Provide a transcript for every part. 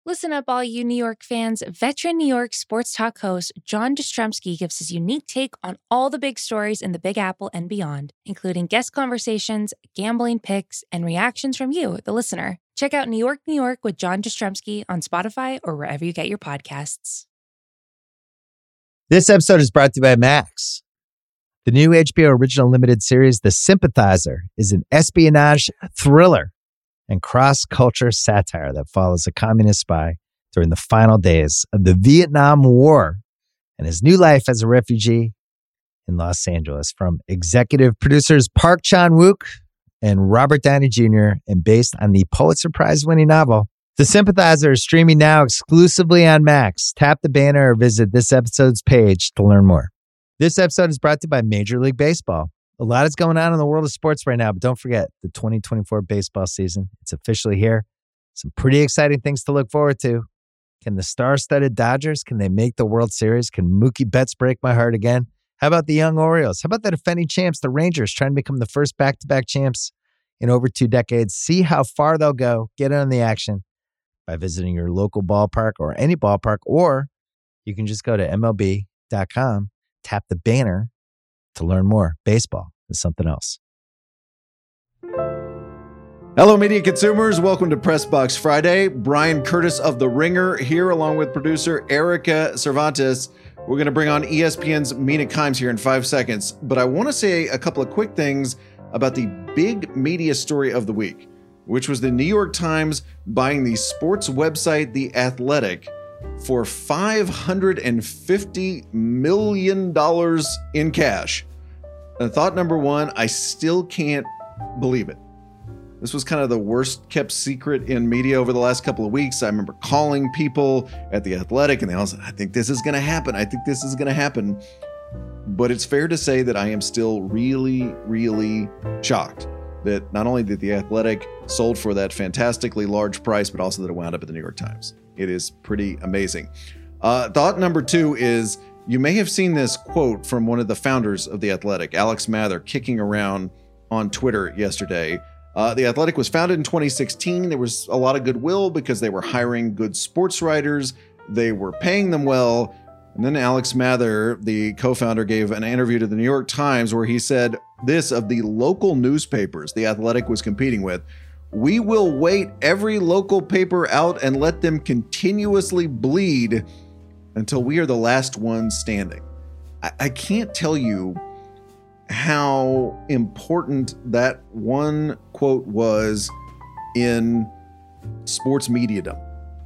Listen up, all you New York fans. Veteran New York sports talk host John Jastrzemski gives his unique take on all the big stories in the Big Apple and beyond, including guest conversations, gambling picks, and reactions from you, the listener. Check out New York with John Jastrzemski on Spotify or wherever you get your podcasts. This episode is brought to you by Max. The new HBO original limited series, The Sympathizer, is an espionage thriller and cross-culture satire that follows a communist spy during the final days of the Vietnam War and his new life as a refugee in Los Angeles. From executive producers Park Chan-wook and Robert Downey Jr. and based on the Pulitzer Prize-winning novel, The Sympathizer is streaming now exclusively on Max. Tap the banner or visit this episode's page to learn more. This episode is brought to you by Major League Baseball. A lot is going on in the world of sports right now, but don't forget the 2024 baseball season. It's officially here. Some pretty exciting things to look forward to. Can the star-studded Dodgers, can they make the World Series? Can Mookie Betts break my heart again? How about the young Orioles? How about the defending champs, the Rangers, trying to become the first back-to-back champs in over 2 decades? See how far they'll go. Get in on the action by visiting your local ballpark or any ballpark, or you can just go to MLB.com, tap the banner to learn more. Baseball is something else. Hello, media consumers. Welcome to Press Box Friday. Brian Curtis of The Ringer here, along with producer Erica Cervantes. We're going to bring on ESPN's Mina Kimes here in 5 seconds, but I want to say a couple of quick things about the big media story of the week, which was the New York Times buying the sports website The Athletic for $550 million in cash. And thought number one, I still can't believe it. This was kind of the worst kept secret in media over the last couple of weeks. I remember calling people at The Athletic and they all said, I think this is going to happen. I think this is going to happen. But it's fair to say that I am still really, really shocked that not only did The Athletic sold for that fantastically large price, but also that it wound up at the New York Times. It is pretty amazing. Thought number two is, you may have seen this quote from one of the founders of The Athletic, Alex Mather, kicking around on Twitter yesterday. The Athletic was founded in 2016. There was a lot of goodwill because they were hiring good sports writers. They were paying them well. And then Alex Mather, the co-founder, gave an interview to the New York Times where he said this of the local newspapers The Athletic was competing with: "We will wait every local paper out and let them continuously bleed until we are the last ones standing." I can't tell you how important that one quote was in sports mediadom.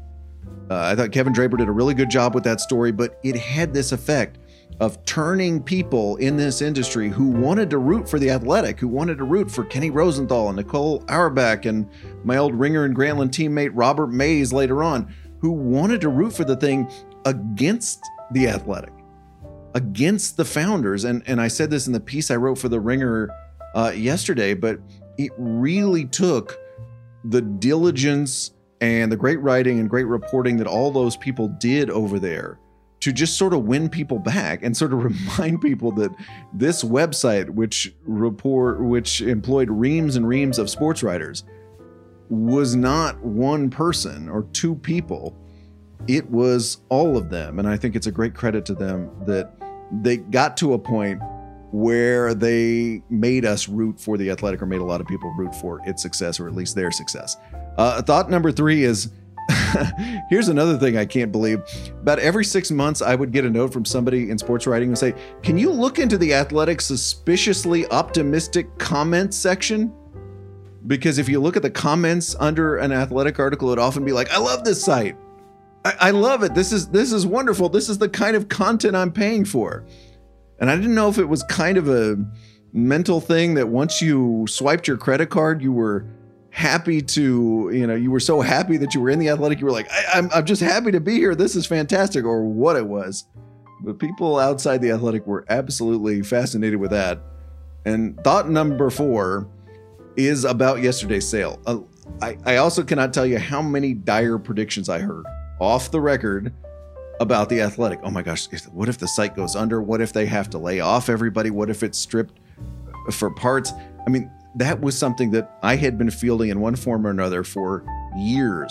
I thought Kevin Draper did a really good job with that story, but it had this effect of turning people in this industry who wanted to root for The Athletic, who wanted to root for Kenny Rosenthal and Nicole Auerbach and my old Ringer and Grantland teammate Robert Mays later on, who wanted to root for the thing against The Athletic, against the founders. And I said this in the piece I wrote for The Ringer yesterday, but it really took the diligence and the great writing and great reporting that all those people did over there to just sort of win people back and sort of remind people that this website, which employed reams and reams of sports writers, was not one person or two people. It was all of them. And I think it's a great credit to them that they got to a point where they made us root for The Athletic, or made a lot of people root for its success, or at least their success. Thought number three is, here's another thing I can't believe. About every 6 months, I would get a note from somebody in sports writing and say, can you look into The Athletic's suspiciously optimistic comments section? Because if you look at the comments under an Athletic article, it'd often be like, I love this site. I love it. This is wonderful. This is the kind of content I'm paying for. And I didn't know if it was kind of a mental thing that once you swiped your credit card, you were happy to, you were so happy that you were in The Athletic. You were like, I'm just happy to be here. This is fantastic, or what it was. But people outside The Athletic were absolutely fascinated with that. And thought number four is about yesterday's sale. I also cannot tell you how many dire predictions I heard off the record about The Athletic. Oh my gosh, what if the site goes under? What if they have to lay off everybody? What if it's stripped for parts? I mean, that was something that I had been fielding in one form or another for years.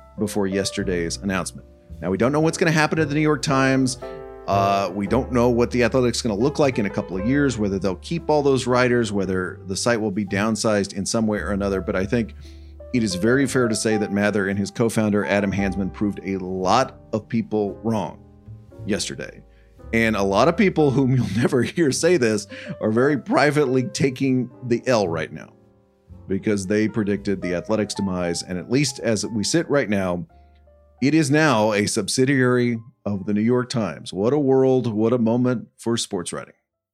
before yesterday's announcement. Now, we don't know what's going to happen at the New York Times. We don't know what the Athletic's going to look like in a couple of years, whether they'll keep all those writers, whether the site will be downsized in some way or another. But I think it is very fair to say that Mather and his co-founder, Adam Hansman, proved a lot of people wrong yesterday. And a lot of people whom you'll never hear say this are very privately taking the L right now because they predicted the Athletic's demise. And at least as we sit right now, it is now a subsidiary of the New York Times. What a world, what a moment for sports writing.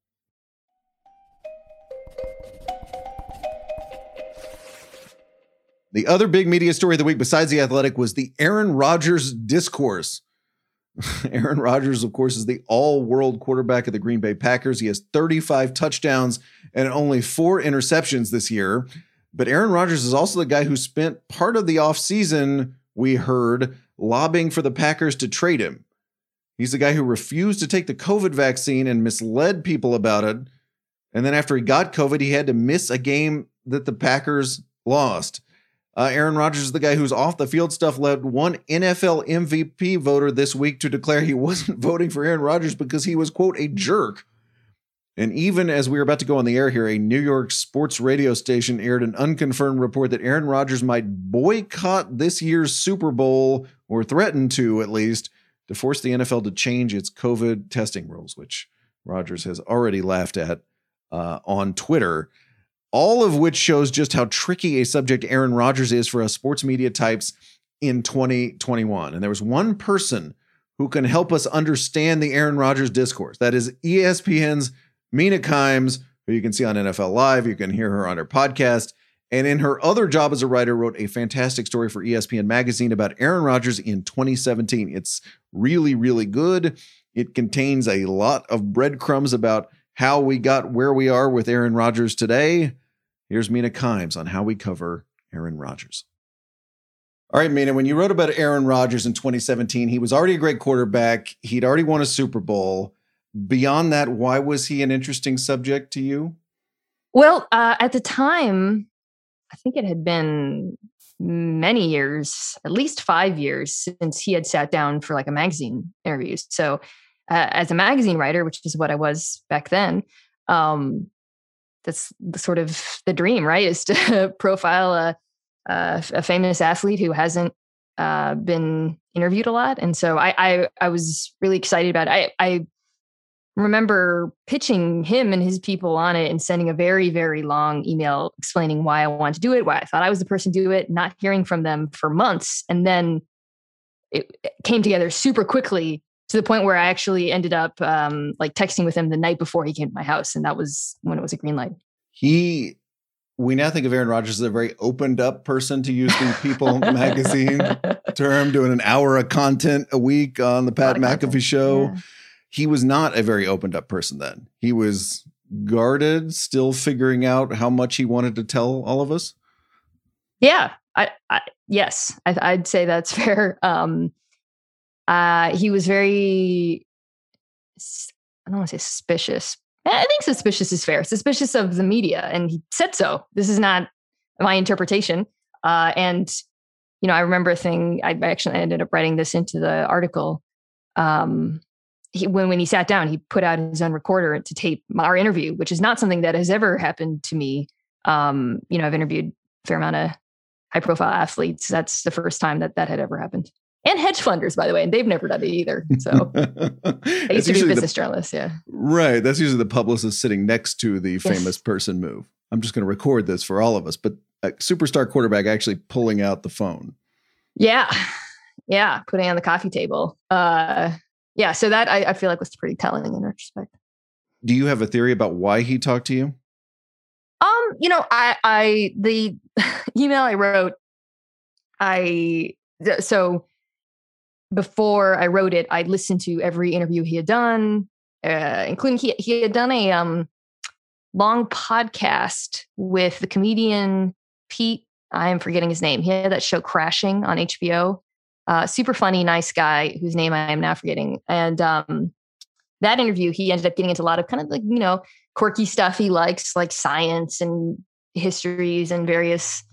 The other big media story of the week besides The Athletic was the Aaron Rodgers discourse. Aaron Rodgers, of course, is the all-world quarterback of the Green Bay Packers. He has 35 touchdowns and only 4 interceptions this year. But Aaron Rodgers is also the guy who spent part of the offseason, we heard, lobbying for the Packers to trade him. He's the guy who refused to take the COVID vaccine and misled people about it. And then after he got COVID, he had to miss a game that the Packers lost. Aaron Rodgers is the guy who's off the field stuff led one NFL MVP voter this week to declare he wasn't voting for Aaron Rodgers because he was, quote, a jerk. And even as we were about to go on the air here, a New York sports radio station aired an unconfirmed report that Aaron Rodgers might boycott this year's Super Bowl, or threaten to at least, to force the NFL to change its COVID testing rules, which Rodgers has already laughed at on Twitter. All of which shows just how tricky a subject Aaron Rodgers is for us sports media types in 2021. And there was one person who can help us understand the Aaron Rodgers discourse. That is ESPN's Mina Kimes, who you can see on NFL Live. You can hear her on her podcast. And in her other job as a writer, wrote a fantastic story for ESPN Magazine about Aaron Rodgers in 2017. It's really, really good. It contains a lot of breadcrumbs about how we got where we are with Aaron Rodgers today. Here's Mina Kimes on how we cover Aaron Rodgers. All right, Mina, when you wrote about Aaron Rodgers in 2017, he was already a great quarterback. He'd already won a Super Bowl. Beyond that, why was he an interesting subject to you? Well, at the time, I think it had been many years, at least 5 years, since he had sat down for like a magazine interview. So as a magazine writer, which is what I was back then, that's the sort of the dream, right? Is to profile a famous athlete who hasn't been interviewed a lot. And so I was really excited about it. I remember pitching him and his people on it and sending a very, very long email explaining why I wanted to do it, why I thought I was the person to do it, not hearing from them for months. And then it came together super quickly to the point where I actually ended up like texting with him the night before he came to my house. And that was when it was a green light. We now think of Aaron Rodgers as a very opened up person, to use the People magazine term, doing an hour of content a week on the Pat McAfee show. Yeah. He was not a very opened up person then. He was guarded, still figuring out how much he wanted to tell all of us. Yeah, yes, I'd say that's fair. He was very, I don't want to say suspicious. I think suspicious is fair. Suspicious of the media. And he said so. This is not my interpretation. And, you know, I remember a thing, I actually ended up writing this into the article. When he sat down, he put out his own recorder to tape our interview, which is not something that has ever happened to me. You know, I've interviewed a fair amount of high profile athletes. That's the first time that had ever happened. And hedge funders, by the way, and they've never done it either. So I used to be a business journalist, yeah. Right. That's usually the publicist sitting next to the famous person move. I'm just going to record this for all of us, but a superstar quarterback actually pulling out the phone. Yeah. Yeah. Putting it on the coffee table. Yeah. So that I feel like was pretty telling in retrospect. Do you have a theory about why he talked to you? You know, the email I wrote, so before I wrote it, I listened to every interview he had done, including he had done a long podcast with the comedian Pete. I am forgetting his name. He had that show Crashing on HBO. Super funny, nice guy whose name I am now forgetting. And that interview, he ended up getting into a lot of kind of like, you know, quirky stuff he likes, like science and histories and various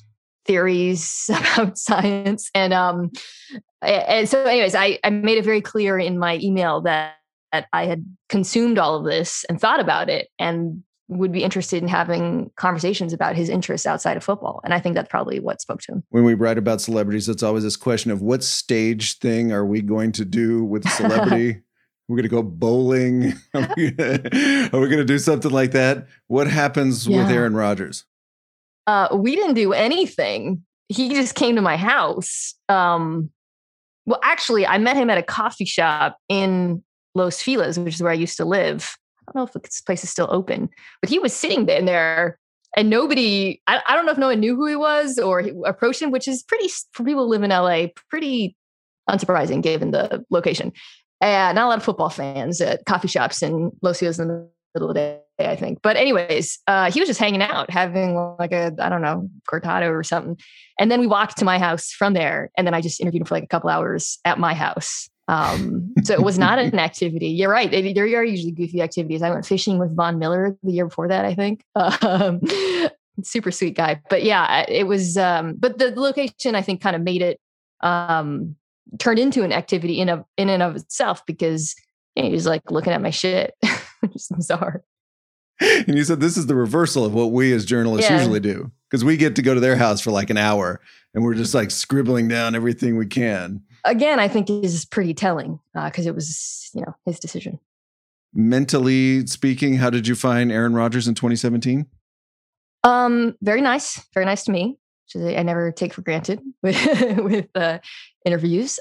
theories about science. And so anyways, I made it very clear in my email that I had consumed all of this and thought about it and would be interested in having conversations about his interests outside of football. And I think that's probably what spoke to him. When we write about celebrities, it's always this question of what stage thing are we going to do with a celebrity? We're going to go bowling. Are we going to do something like that? What happens with Aaron Rodgers? We didn't do anything. He just came to my house. Well, actually, I met him at a coffee shop in Los Feliz, which is where I used to live. I don't know if this place is still open, but he was sitting there and nobody, I don't know if no one knew who he was or he approached him, which is pretty, for people who live in LA, pretty unsurprising given the location. And not a lot of football fans at coffee shops in Los Feliz in the middle of the day, I think. But anyways, he was just hanging out, having like a, I don't know, cortado or something. And then we walked to my house from there. And then I just interviewed him for like a couple hours at my house. So it was not an activity. You're right. There are usually goofy activities. I went fishing with Von Miller the year before that, I think. Super sweet guy. But yeah, it was, but the location I think kind of made it, turned into an activity in and of itself because he was like looking at my shit. It's bizarre. And you said this is the reversal of what we as journalists usually do, because we get to go to their house for like an hour and we're just like scribbling down everything we can. Again, I think is pretty telling because it was, his decision. Mentally speaking, how did you find Aaron Rodgers in 2017? Very nice to me, which I never take for granted with interviews.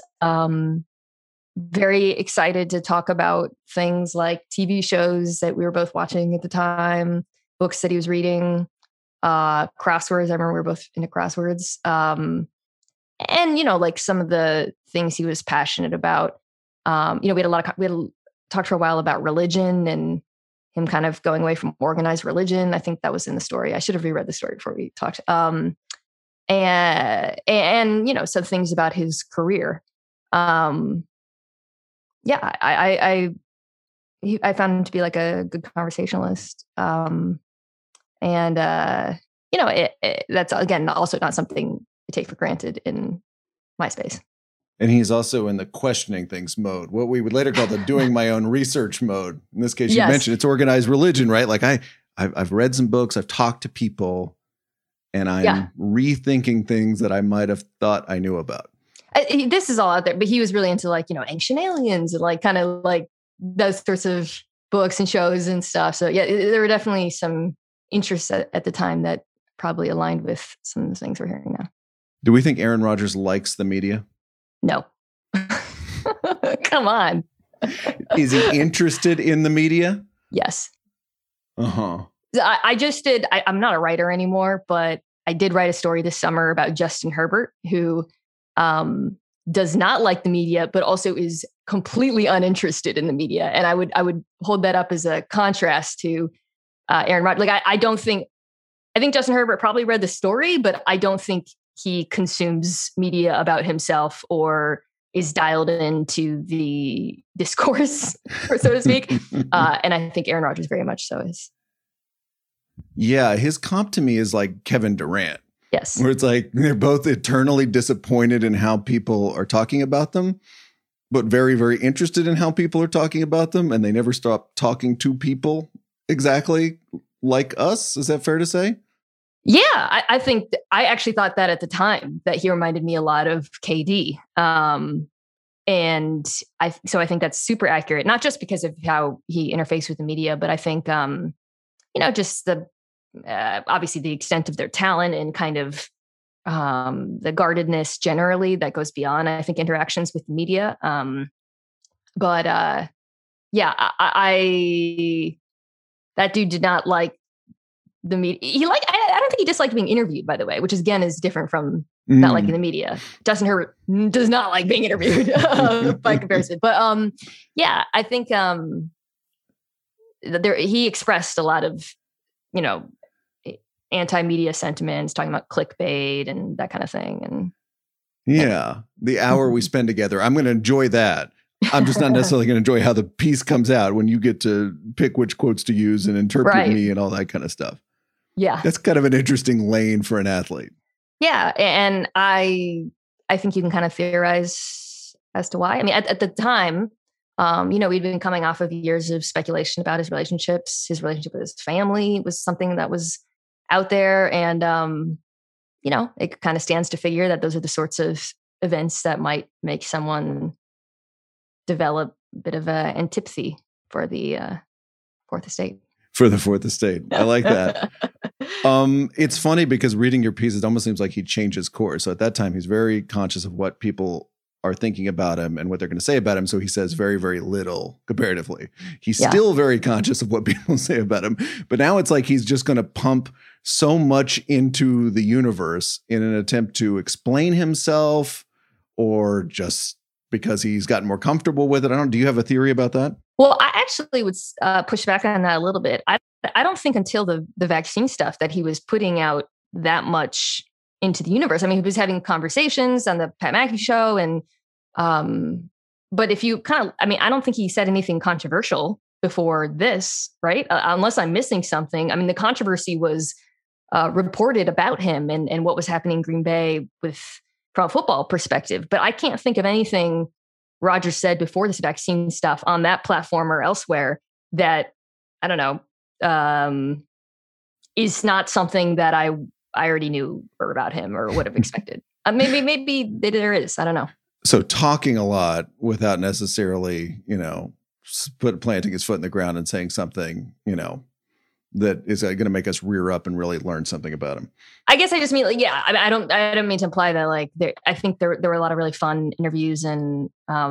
Very excited to talk about things like TV shows that we were both watching at the time, books that he was reading, crosswords. I remember we were both into crosswords. And, like some of the things he was passionate about. We had talked for a while about religion and him kind of going away from organized religion. I think that was in the story. I should have reread the story before we talked. And some things about his career. I found him to be like a good conversationalist. That's again, also not something to take for granted in my space. And he's also in the questioning things mode, what we would later call the doing my own research mode. In this case, you mentioned it's organized religion, right? Like I've read some books, I've talked to people, and I'm rethinking things that I might have thought I knew about. This is all out there, but he was really into like, Ancient Aliens and like kind of like those sorts of books and shows and stuff. So yeah, there were definitely some interests at the time that probably aligned with some of the things we're hearing now. Do we think Aaron Rodgers likes the media? No. Come on. Is he interested in the media? Yes. Uh-huh. I just did. I'm not a writer anymore, but I did write a story this summer about Justin Herbert, who does not like the media, but also is completely uninterested in the media. And I would hold that up as a contrast to Aaron Rodgers. Like I think Justin Herbert probably read the story, but I don't think he consumes media about himself or is dialed into the discourse, or so to speak. And I think Aaron Rodgers very much so is. Yeah, his comp to me is like Kevin Durant. Yes. Where it's like they're both eternally disappointed in how people are talking about them, but very, very interested in how people are talking about them. And they never stop talking to people exactly like us. Is that fair to say? Yeah, I think I actually thought that at the time, that he reminded me a lot of KD. And I think that's super accurate, not just because of how he interfaced with the media, but I think, just the, obviously the extent of their talent and kind of the guardedness generally that goes beyond, I think, interactions with the media. That dude did not like the media. I don't think he disliked being interviewed, by the way, which again is different from not liking the media. Justin Herbert does not like being interviewed by comparison. But I think he expressed a lot of, anti-media sentiments, talking about clickbait and that kind of thing. And the hour we spend together, I'm going to enjoy that. I'm just not necessarily going to enjoy how the piece comes out when you get to pick which quotes to use and interpret me and all that kind of stuff. Yeah. That's kind of an interesting lane for an athlete. Yeah, and I think you can kind of theorize as to why. I mean, at the time, we'd been coming off of years of speculation about his relationships. His relationship with his family was something that was out there, and it kind of stands to figure that those are the sorts of events that might make someone develop a bit of an antipathy for the Fourth Estate. For the Fourth Estate. I like that. It's funny because reading your piece, it almost seems like he changes course. So at that time, he's very conscious of what people are thinking about him and what they're going to say about him. So he says very, very little comparatively. He's still very conscious of what people say about him. But now it's like he's just going to pump so much into the universe in an attempt to explain himself, or just because he's gotten more comfortable with it. Do you have a theory about that? Well, I actually would push back on that a little bit. I don't think until the vaccine stuff that he was putting out that much into the universe. I mean, he was having conversations on the Pat McAfee show, and but if you I don't think he said anything controversial before this, right? Unless I'm missing something. I mean, the controversy was reported about him and what was happening in Green Bay from a football perspective. But I can't think of anything Rodgers said before this vaccine stuff on that platform or elsewhere that, I don't know, is not something that I already knew about him or would have expected. Maybe there is. I don't know. So talking a lot without necessarily, planting his foot in the ground and saying something, that is going to make us rear up and really learn something about him. I guess I just mean, I don't mean to imply that I think there were a lot of really fun interviews, and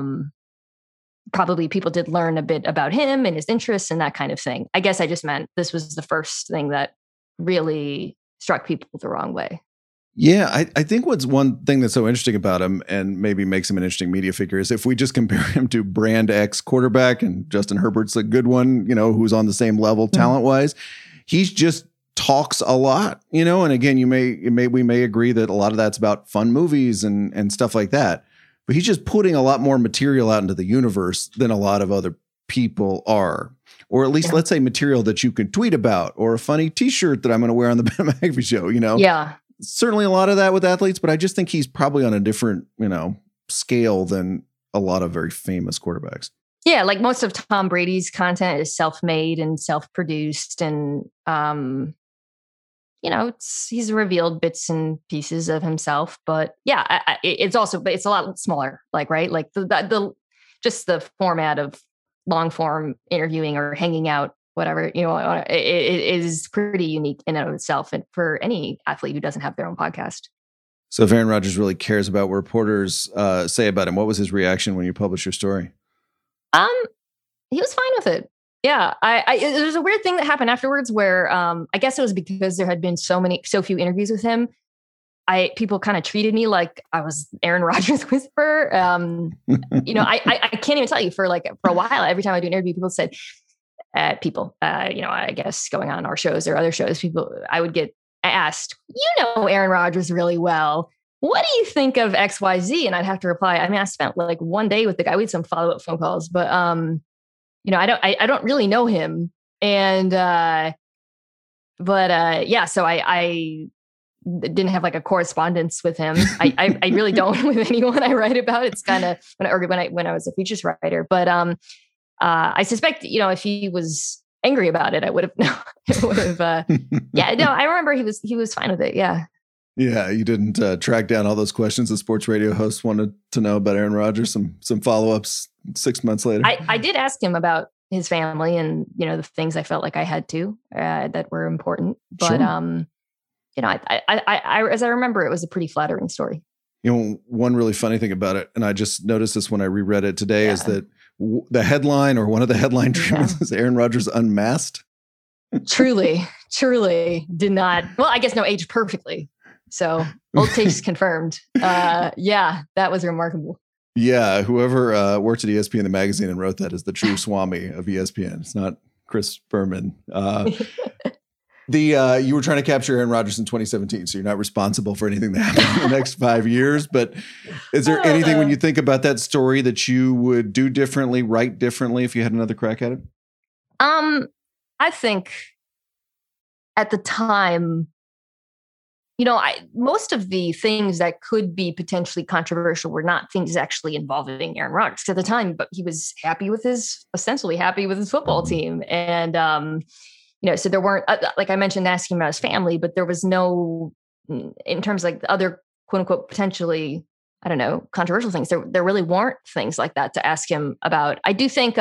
probably people did learn a bit about him and his interests and that kind of thing. I guess I just meant this was the first thing that really struck people the wrong way. Yeah, I think what's one thing that's so interesting about him and maybe makes him an interesting media figure is if we just compare him to Brand X quarterback, and Justin Herbert's a good one, who's on the same level talent-wise, he's just talks a lot, and again, we may agree that a lot of that's about fun movies and stuff like that, but he's just putting a lot more material out into the universe than a lot of other people are, or at least let's say material that you can tweet about, or a funny t-shirt that I'm going to wear on the Ben McAfee show, Yeah. Certainly a lot of that with athletes, but I just think he's probably on a different, scale than a lot of very famous quarterbacks. Yeah, like most of Tom Brady's content is self-made and self-produced, and he's revealed bits and pieces of himself. But yeah, it's a lot smaller. Like, right, like the just the format of long form interviewing or hanging out, whatever, it is pretty unique in and of itself, and for any athlete who doesn't have their own podcast. So if Aaron Rodgers really cares about what reporters say about him, what was his reaction when you published your story? He was fine with it. Yeah. There's a weird thing that happened afterwards where I guess it was because there had been so few interviews with him. People kind of treated me like I was Aaron Rodgers whisperer. I can't even tell you, for a while, every time I do an interview, people said, I guess going on our shows or other shows, I would get asked, Aaron Rodgers really well. What do you think of XYZ? And I'd have to reply. I mean, I spent one day with the guy. We had some follow-up phone calls, but I don't really know him. And so I didn't have a correspondence with him. I really don't with anyone I write about. It's kind of when I was a features writer, but I suspect, if he was angry about it, I would have I remember he was fine with it. Yeah. Yeah. You didn't track down all those questions the sports radio hosts wanted to know about Aaron Rodgers, some follow-ups 6 months later. I did ask him about his family and, the things I felt like I had to, that were important, but, sure. I as I remember, it was a pretty flattering story. One really funny thing about it, and I just noticed this when I reread it today, is that the headline, or one of the headline treatments, is Aaron Rodgers unmasked. Truly did not. Well, I guess aged perfectly. So old takes confirmed. That was remarkable. Yeah, whoever worked at ESPN, the magazine, and wrote that is the true Swami of ESPN. It's not Chris Berman. You were trying to capture Aaron Rodgers in 2017, so you're not responsible for anything that happened in the next 5 years. But is there anything when you think about that story that you would do differently, write differently if you had another crack at it? I think at the time, most of the things that could be potentially controversial were not things actually involving Aaron Rodgers at the time, but he was ostensibly happy with his football team. And, so there weren't, like I mentioned, asking about his family, but there was no, in terms of like the other quote unquote, potentially, I don't know, controversial things. There really weren't things like that to ask him about. I do think,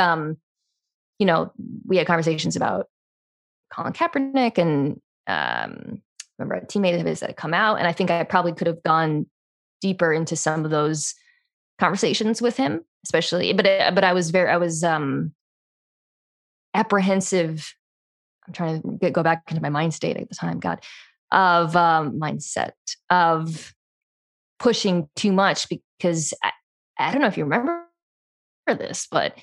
we had conversations about Colin Kaepernick and, remember a teammate of his that had come out. And I think I probably could have gone deeper into some of those conversations with him, especially, but I was apprehensive. I'm trying to go back into my mind state at the time, of mindset of pushing too much, because I don't know if you remember this, but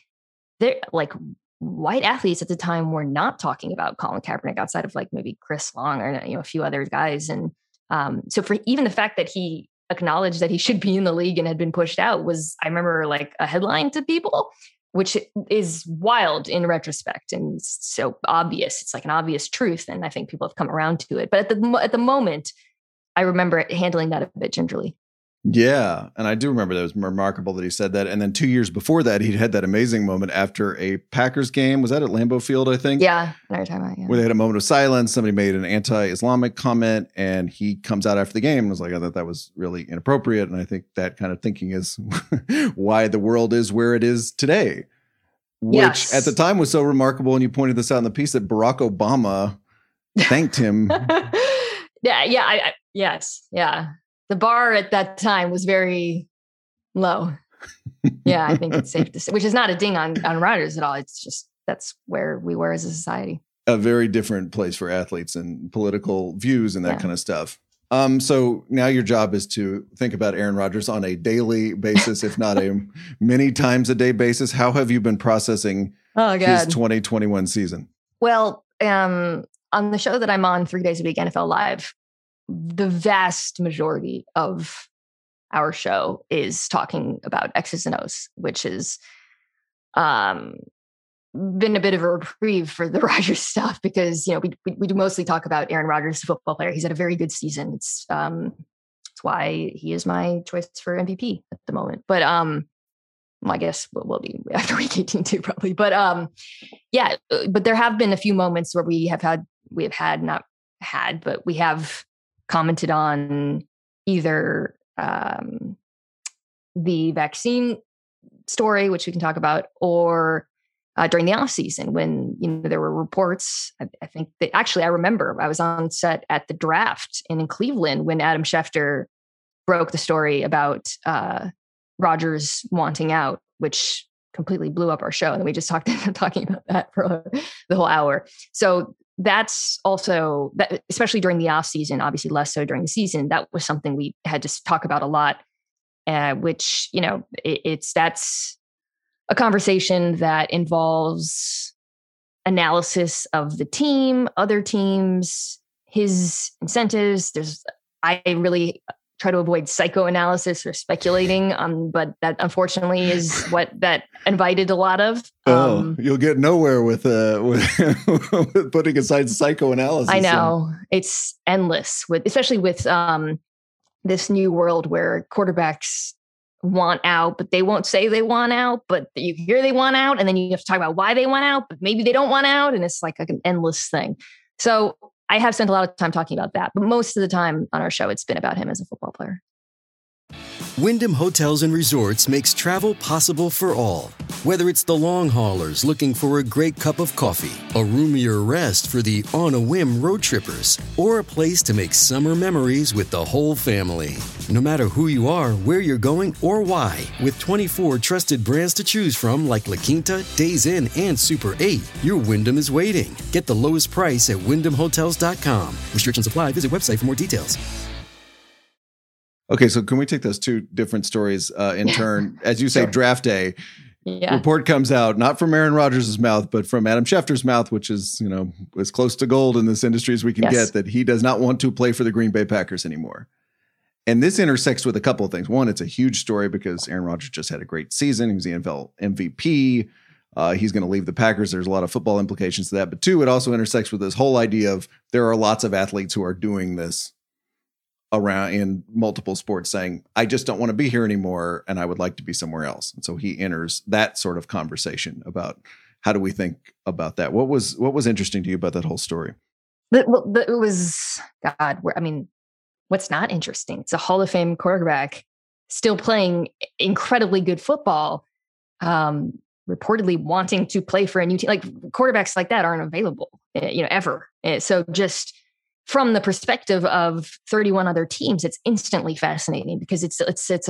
white athletes at the time were not talking about Colin Kaepernick outside of like maybe Chris Long or a few other guys. And so for even the fact that he acknowledged that he should be in the league and had been pushed out was, I remember, like a headline to people, which is wild in retrospect and so obvious. It's like an obvious truth, and I think people have come around to it. But at the moment, I remember handling that a bit gingerly. Yeah. And I do remember that it was remarkable that he said that. And then 2 years before that, he'd had that amazing moment after a Packers game. Was that at Lambeau Field, I think? Yeah. Where they had a moment of silence. Somebody made an anti-Islamic comment, and he comes out after the game and was like, I thought that was really inappropriate. And I think that kind of thinking is why the world is where it is today, which at the time was so remarkable. And you pointed this out in the piece that Barack Obama thanked him. Yeah. The bar at that time was very low. Yeah, I think it's safe to say, which is not a ding on Rodgers at all. It's just that's where we were as a society. A very different place for athletes and political views and that kind of stuff. So now your job is to think about Aaron Rodgers on a daily basis, if not a many times a day basis. How have you been processing his 2021 season? Well, on the show that I'm on 3 days a week, NFL Live, the vast majority of our show is talking about X's and O's, which has been a bit of a reprieve for the Rodgers stuff because, we do mostly talk about Aaron Rodgers, the football player. He's had a very good season. It's why he is my choice for MVP at the moment. But I guess will be after week 18 too, probably. But but there have been a few moments where we have commented on either the vaccine story, which we can talk about, or during the off season when there were reports. I think that actually I remember I was on set at the draft in Cleveland when Adam Schefter broke the story about Rodgers wanting out, which completely blew up our show, and we just talking about that for the whole hour. So that's also that, especially during the off season, obviously less so during the season. That was something we had to talk about a lot, which, that's a conversation that involves analysis of the team, other teams, his incentives. I really try to avoid psychoanalysis or speculating, but that unfortunately is what that invited a lot of. You'll get nowhere with putting aside psychoanalysis. I know it's endless, especially with this new world where quarterbacks want out, but they won't say they want out, but you hear they want out, and then you have to talk about why they want out, but maybe they don't want out, and it's like an endless thing. So I have spent a lot of time talking about that, but most of the time on our show, it's been about him as a football player. Wyndham Hotels and Resorts makes travel possible for all. Whether it's the long haulers looking for a great cup of coffee, a roomier rest for the on-a-whim road trippers, or a place to make summer memories with the whole family. No matter who you are, where you're going, or why, with 24 trusted brands to choose from like La Quinta, Days Inn, and Super 8, your Wyndham is waiting. Get the lowest price at WyndhamHotels.com. Restrictions apply. Visit website for more details. Okay, so can we take those two different stories in turn? As you say, sure. Draft day. Yeah. Report comes out, not from Aaron Rodgers' mouth, but from Adam Schefter's mouth, which is, as close to gold in this industry as we can get, that he does not want to play for the Green Bay Packers anymore. And this intersects with a couple of things. One, it's a huge story because Aaron Rodgers just had a great season. He was the NFL MVP. He's going to leave the Packers. There's a lot of football implications to that. But two, it also intersects with this whole idea of there are lots of athletes who are doing this around in multiple sports saying, I just don't want to be here anymore and I would like to be somewhere else. And so he enters that sort of conversation about how do we think about that? What was interesting to you about that whole story? It was, God, I mean, what's not interesting? It's a Hall of Fame quarterback still playing incredibly good football, reportedly wanting to play for a new team. Like quarterbacks like that aren't available, ever. So just from the perspective of 31 other teams, it's instantly fascinating because it's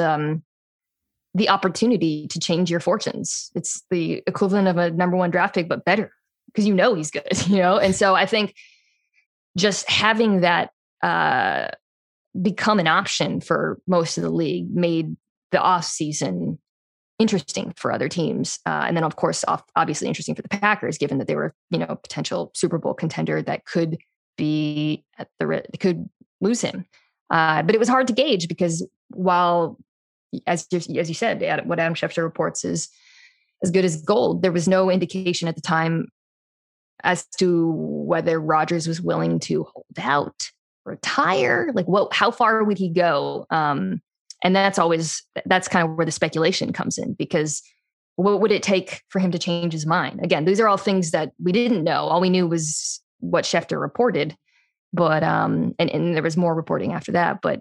the opportunity to change your fortunes. It's the equivalent of a number one draft pick, but better because he's good, And so I think just having that become an option for most of the league made the off season interesting for other teams. And then of course, obviously interesting for the Packers, given that they were, a potential Super Bowl contender that could be could lose him. But it was hard to gauge because while, as you said, what Adam Schefter reports is as good as gold, there was no indication at the time as to whether Rodgers was willing to hold out, retire, like how far would he go? And that's kind of where the speculation comes in, because what would it take for him to change his mind? Again, these are all things that we didn't know. All we knew was what Schefter reported, but and there was more reporting after that. But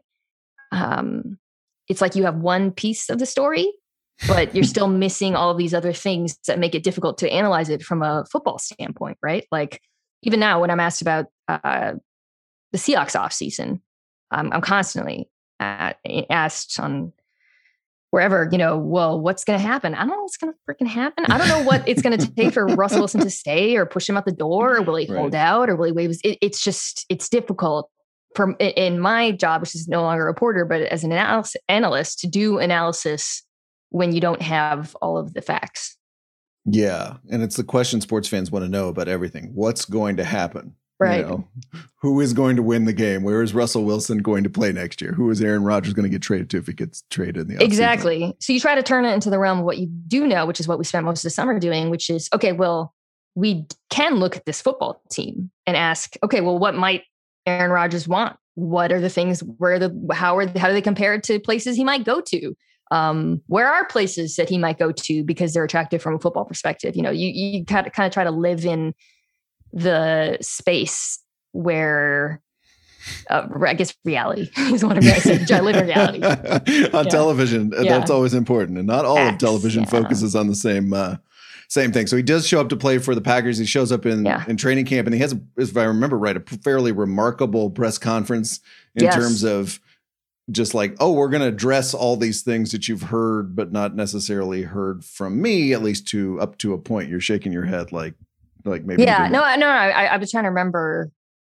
it's like you have one piece of the story, but you're still missing all of these other things that make it difficult to analyze it from a football standpoint, right? Like even now, when I'm asked about the Seahawks offseason, I'm constantly asked on wherever, well, what's going to happen? I don't know what's going to freaking happen. I don't know what it's going to take for Russell Wilson to stay or push him out the door, or will he hold out, or will he waive? It's difficult in my job, which is no longer a reporter, but as an analyst, to do analysis when you don't have all of the facts. Yeah. And it's the question sports fans want to know about everything. What's going to happen? Right. Who is going to win the game? Where is Russell Wilson going to play next year? Who is Aaron Rodgers going to get traded to if he gets traded in the offseason? Exactly. So you try to turn it into the realm of what you do know, which is what we spent most of the summer doing, which is, okay, well, we can look at this football team and ask, okay, well, what might Aaron Rodgers want? What are the things, how do they compare to places he might go to? Where are places that he might go to because they're attractive from a football perspective? You kind of try to live in the space where I guess reality is what I'm going to say. Try to live in reality on television. That's always important, and not all of television focuses on the same thing. So he does show up to play for the Packers. He shows up in training camp, and he has, if I remember right, a fairly remarkable press conference in terms of just like, oh, we're going to address all these things that you've heard, but not necessarily heard from me, at least up to a point. You're shaking your head like maybe. Yeah, no. I was trying to remember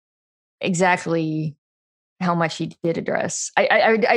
exactly how much he did address. What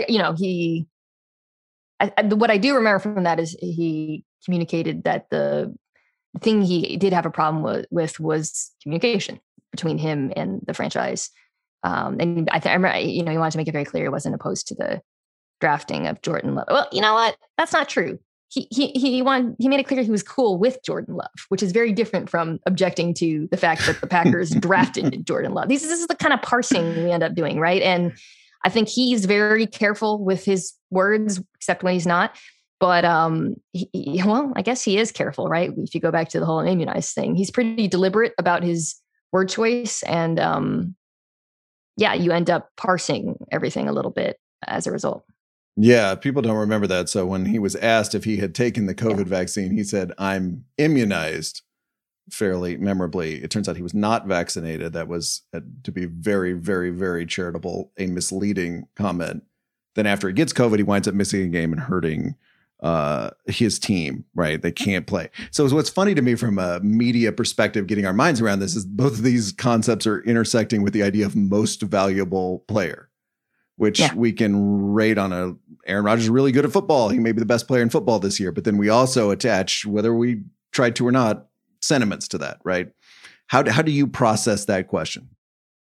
I do remember from that is he communicated that the thing he did have a problem with was communication between him and the franchise. And I remember, he wanted to make it very clear he wasn't opposed to the drafting of Jordan Love. Well, you know what? That's not true. He made it clear he was cool with Jordan Love, which is very different from objecting to the fact that the Packers drafted Jordan Love. This is the kind of parsing we end up doing, right? And I think he's very careful with his words, except when he's not. But I guess he is careful, right? If you go back to the whole immunized thing, he's pretty deliberate about his word choice, and you end up parsing everything a little bit as a result. Yeah, people don't remember that. So when he was asked if he had taken the COVID vaccine, he said, "I'm immunized," fairly memorably. It turns out he was not vaccinated. That was, to be very, very, very charitable, a misleading comment. Then after he gets COVID, he winds up missing a game and hurting his team, right? They can't play. So what's funny to me from a media perspective, getting our minds around this, is both of these concepts are intersecting with the idea of most valuable player, which we can rate on Aaron Rodgers is really good at football. He may be the best player in football this year, but then we also attach, whether we tried to or not, sentiments to that, right? How do you process that question?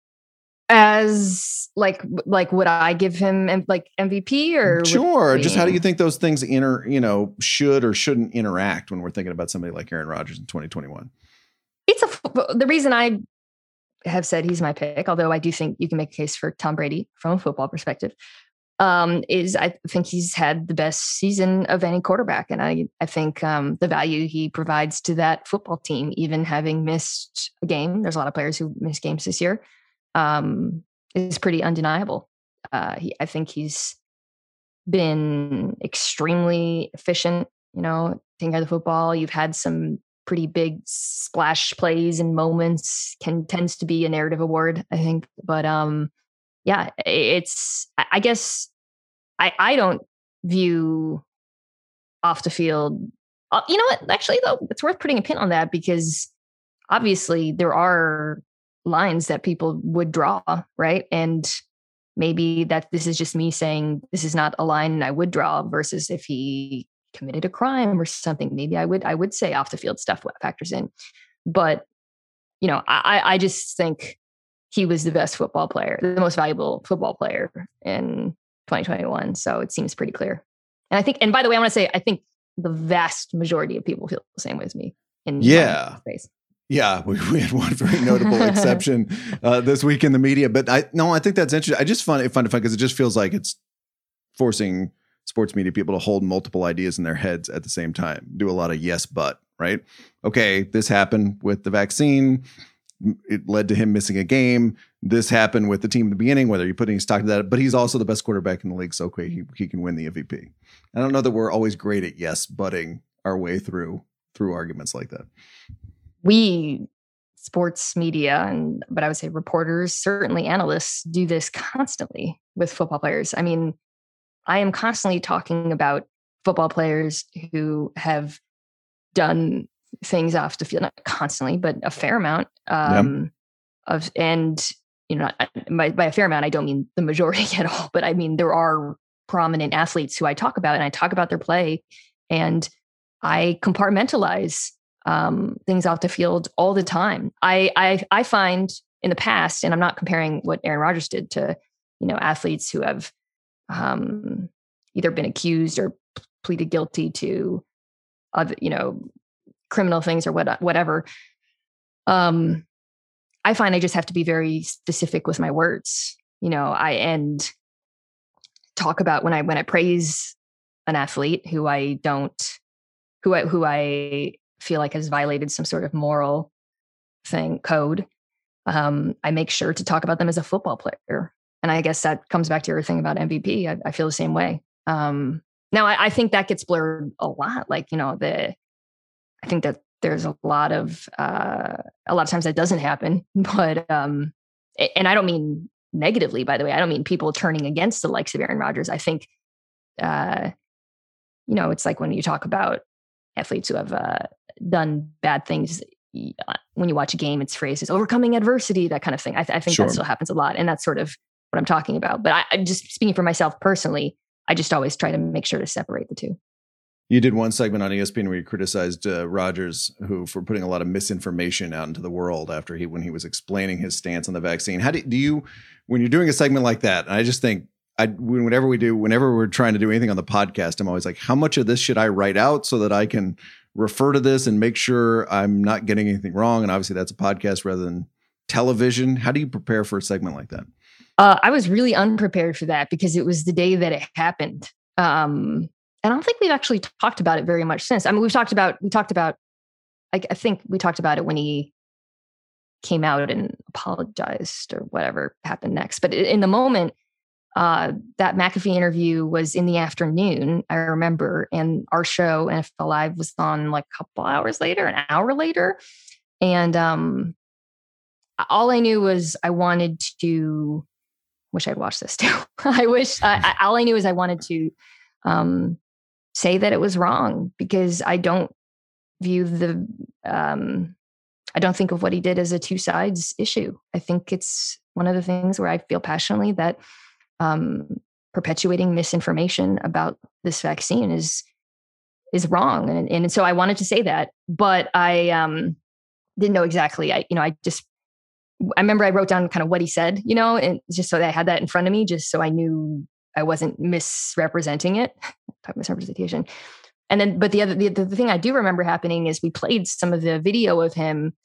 As like would I give him like MVP or sure? Just how do you think those things should or shouldn't interact when we're thinking about somebody like Aaron Rodgers in 2021? The reason I have said he's my pick, although I do think you can make a case for Tom Brady from a football perspective, is I think he's had the best season of any quarterback. And I think the value he provides to that football team, even having missed a game, there's a lot of players who missed games this year, is pretty undeniable. I think he's been extremely efficient, taking care of the football. You've had some pretty big splash plays and moments, tends to be a narrative award, I think. But yeah, I guess I don't view off the field. You know what? Actually, though, it's worth putting a pin on that, because obviously there are lines that people would draw, right? And maybe that this is just me saying this is not a line I would draw, versus if he committed a crime or something, maybe I would say off the field stuff factors in. But I just think he was the best football player, the most valuable football player in 2021. So it seems pretty clear. And I think, and by the way, I want to say, I think the vast majority of people feel the same way as me in space. Yeah, we had one very notable exception this week in the media, but I think that's interesting. I just find it fun because it just feels like it's forcing sports media people to hold multiple ideas in their heads at the same time. Do a lot of yes, but, right? Okay, this happened with the vaccine. It led to him missing a game. This happened with the team at the beginning, whether you put any stock to that, but he's also the best quarterback in the league. So okay, he can win the MVP. I don't know that we're always great at yes, butting our way through arguments like that. We sports media, but I would say reporters, certainly analysts, do this constantly with football players. I mean, I am constantly talking about football players who have done things off the field, not constantly, but a fair amount by a fair amount, I don't mean the majority at all, but I mean, there are prominent athletes who I talk about, and I talk about their play, and I compartmentalize things off the field all the time. I find in the past, and I'm not comparing what Aaron Rodgers did to, athletes who have either been accused or pleaded guilty to other, criminal things or whatever. I find I just have to be very specific with my words. And talk about when I praise an athlete who I feel like has violated some sort of moral code. I make sure to talk about them as a football player. And I guess that comes back to your thing about MVP. I feel the same way. Now I think that gets blurred a lot. Like, I think that there's a lot of times that doesn't happen, but, and I don't mean negatively, by the way. I don't mean people turning against the likes of Aaron Rodgers. I think, it's like when you talk about athletes who have done bad things, when you watch a game, it's phrased as overcoming adversity, that kind of thing. I think that still happens a lot. And that's sort of what I'm talking about. But I'm just speaking for myself personally. I just always try to make sure to separate the two. You did one segment on ESPN where you criticized Rodgers, for putting a lot of misinformation out into the world when he was explaining his stance on the vaccine. How do you, when you're doing a segment like that, and I just think whenever we're trying to do anything on the podcast, I'm always like, how much of this should I write out so that I can refer to this and make sure I'm not getting anything wrong? And obviously that's a podcast rather than television. How do you prepare for a segment like that? I was really unprepared for that because it was the day that it happened. And I don't think we've actually talked about it very much since. I mean, we talked about, I think we talked about it when he came out and apologized or whatever happened next. But in the moment, that McAfee interview was in the afternoon, I remember, and our show, NFL Live, was on like a couple hours later, an hour later. And all I knew was I wanted to, wish I'd watched this too. All I knew is I wanted to say that it was wrong, because I don't view I don't think of what he did as a two sides issue. I think it's one of the things where I feel passionately that perpetuating misinformation about this vaccine is wrong. And so I wanted to say that, but I didn't know exactly. I remember I wrote down kind of what he said, and just so that I had that in front of me, just so I knew I wasn't misrepresenting it. Misrepresentation. And then, but the thing I do remember happening is we played some of the video of him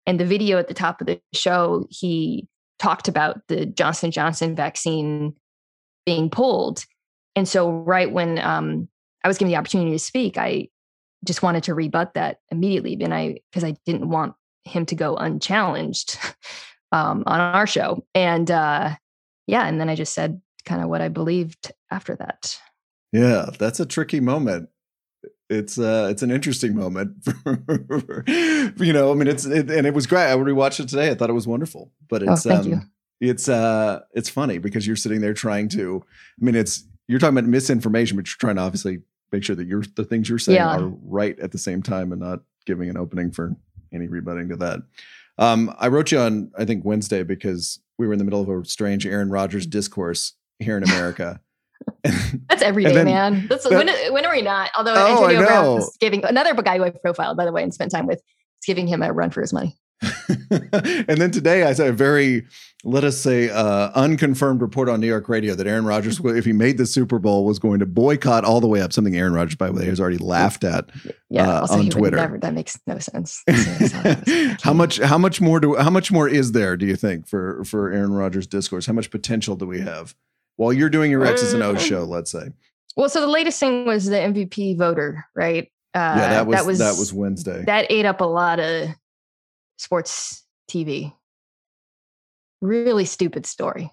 And the video at the top of the show, he talked about the Johnson & Johnson vaccine being pulled. And so right when I was given the opportunity to speak, I just wanted to rebut that immediately. Because I didn't want him to go unchallenged on our show. And and then I just said kind of what I believed after that. Yeah, that's a tricky moment. It's an interesting moment. And it was great. I rewatched it today. I thought it was wonderful. But it's thank you. It's funny because you're sitting there trying to. You're talking about misinformation, but you're trying to obviously make sure that the things you're saying are right at the same time and not giving an opening for any rebutting to that. I wrote you on, I think, Wednesday because we were in the middle of a strange Aaron Rodgers discourse here in America. That's every day, man. When are we not? Although Antonio Brown was giving another guy who I profiled, by the way, and spent time with, is giving him a run for his money. And then today I saw a very, let us say, unconfirmed report on New York radio that Aaron Rodgers, if he made the Super Bowl, was going to boycott all the way up. Something Aaron Rodgers, by the way, has already laughed at on Twitter. That makes no sense. How much more is there, do you think, for Aaron Rodgers' discourse? How much potential do we have? While you're doing your X's and O's show, let's say. Well, so the latest thing was the MVP voter, right? That was Wednesday. That ate up a lot of sports TV. Really stupid story.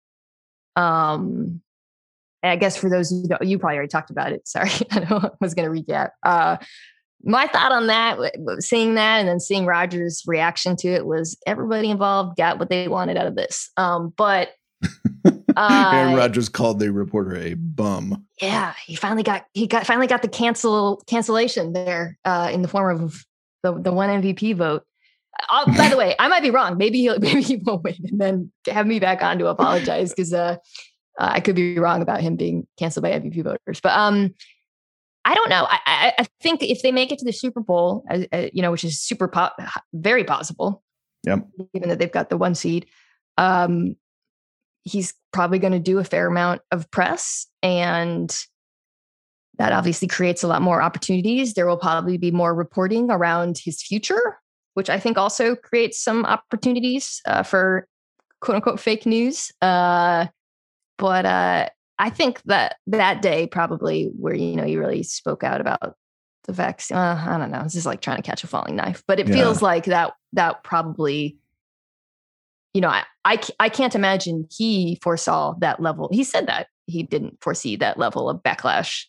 I guess for those who don't, you probably already talked about it. Sorry, I was going to recap. My thought on that, seeing that and then seeing Rodgers' reaction to it, was everybody involved got what they wanted out of this. But Aaron Rodgers called the reporter a bum. Yeah, he finally got the cancellation there in the form of the one MVP vote. By the way, I might be wrong. Maybe he won't win, and then have me back on to apologize because I could be wrong about him being canceled by MVP voters. But I don't know. I think if they make it to the Super Bowl, which is very possible. Yep. Given that they've got the 1 seed. He's probably going to do a fair amount of press, and that obviously creates a lot more opportunities. There will probably be more reporting around his future, which I think also creates some opportunities for quote unquote fake news. But I think that day probably where, he really spoke out about the vaccine. I don't know. It's just like trying to catch a falling knife, but it feels like that probably, I can't imagine he foresaw that level. He said that he didn't foresee that level of backlash.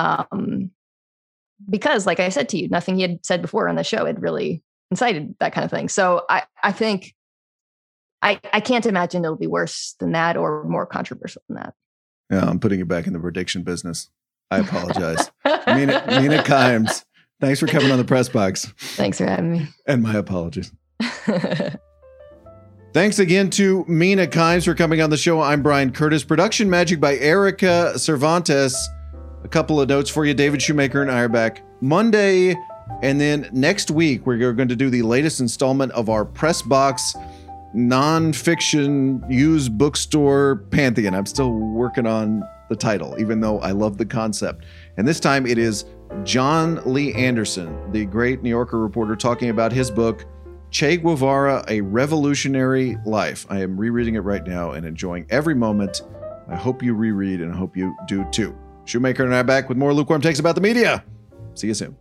Because like I said to you, nothing he had said before on the show had really incited that kind of thing. So I think I can't imagine it'll be worse than that or more controversial than that. Yeah, I'm putting you back in the prediction business. I apologize. Mina Kimes, thanks for coming on the Press Box. Thanks for having me. And my apologies. Thanks again to Mina Kimes for coming on the show. I'm Brian Curtis. Production magic by Erica Cervantes. A couple of notes for you. David Shoemaker and I are back Monday. And then next week, we're going to do the latest installment of our Press Box nonfiction used bookstore pantheon. I'm still working on the title, even though I love the concept. And this time it is John Lee Anderson, the great New Yorker reporter, talking about his book, Che Guevara, A Revolutionary Life. I am rereading it right now and enjoying every moment. I hope you reread and I hope you do too. Shoemaker and I are back with more lukewarm takes about the media. See you soon.